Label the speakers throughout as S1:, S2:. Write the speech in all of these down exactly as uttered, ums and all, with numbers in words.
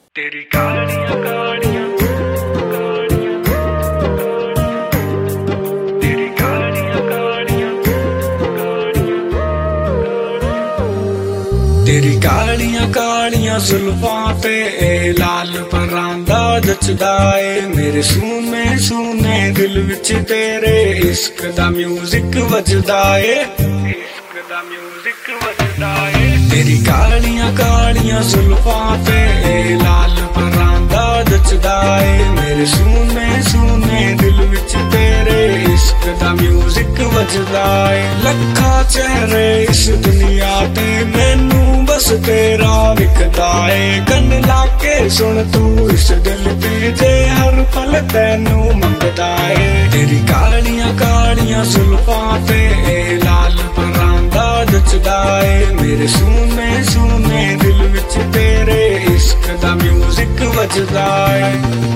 S1: तेरी कालियां कालियां कालियां तेरी कालियां कालियां कालियां तेरी कालियां कालियां जुल्फां ते लाल परांदा जचदा ए मेरे सूने सूने दिल विच तेरे इश्क दा म्यूजिक वजदा ए इश्क दा म्यूजिक वजदा ए तेरी कालियां कालियां जुल्फां ते लाल परांदा जचदा ए मेरे सूने सूने दिल विच तेरे इश्क दा म्यूजिक वजदा ए लखा चेहरे इस दुनिया ते मैनू बस तेरा विखदा ए कन लाके सुन तू इस दिल ते जे हर पल तैनू मंगदा ए तेरी कालियां कालियां जुल्फां ते लाल परांदा जचदा ए मेरे सूने सूने दिल विच तेरे इश्क दा म्यूजिक वजदा ए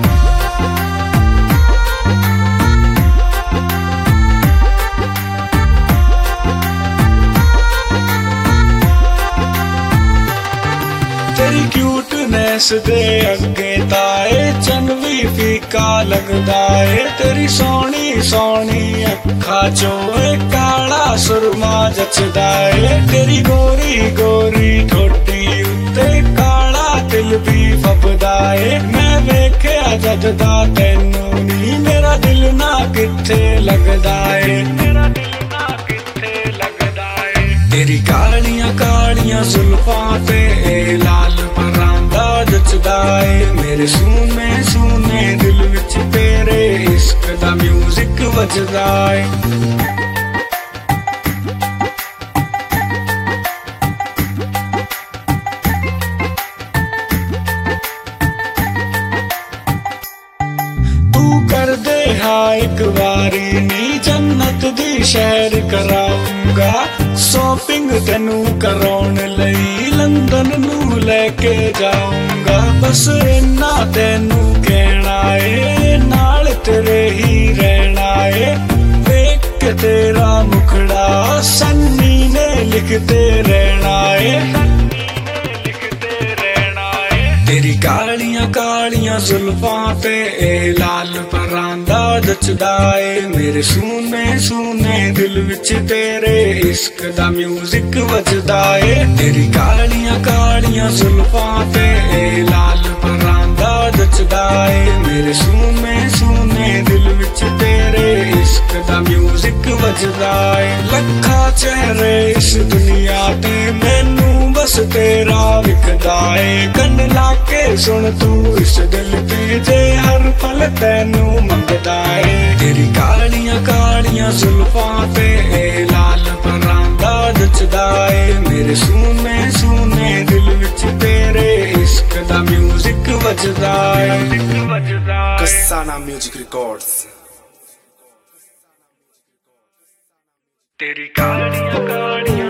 S1: तेरी क्यूटनेस दे अगे ताए चन भी फीका लगदा ए तेरी सोहनी सोहनी अखा चों काला सुरमा जचदा ए तेरी गोरी गोरी ठोडी उत्ते काला दिल भी फबदा ए मैं वेख्या जददा तैनू नी मेरा दिल ना किथे लगदा ए मेरा दिल ना किथे लगदा ए तेरी कालियां कालियां जुल्फां ते लाल परांदा जचदा ए मेरे सूने सूने दिल विच तेरे इश्क दा म्यूजिक वजदा ए कर दे हाँ एक बारी नी जन्नत दी शहर कराऊंगा शॉपिंग तेनू कराउण लई लंदन नू लेके जाऊंगा बस इन्ना तेनू कहना ए नाल तेरे ही रहना ए देख के तेरा मुखड़ा सन्नी ने लिखते रहना ए तेरी कालियां कालियां जुल्फां ते लाल परांदा जचदा ए मेरे सूने सूने दिल विच तेरे इश्क दा म्यूजिक वजदा ए तेरी कालियां कालियां जुल्फां ते लाल परांदा जचदा ए मेरे सूने सूने दिल विच तेरे इश्क दा म्यूजिक वजदा ए लखा चेहरे इस दुनिया ते मैनू बस तेरा विखदा ए कन लाके सुन तू इस दिल ते जे हर पल तैनू मंगदा ए तेरी कालियां कालियां जुल्फां ते लाल परांदा जचदा ए मेरे सूने सूने दिल विच तेरे इश्क दा म्यूजिक वजदा ए
S2: Kasana Music Records।
S1: तेरी कालियां कालियां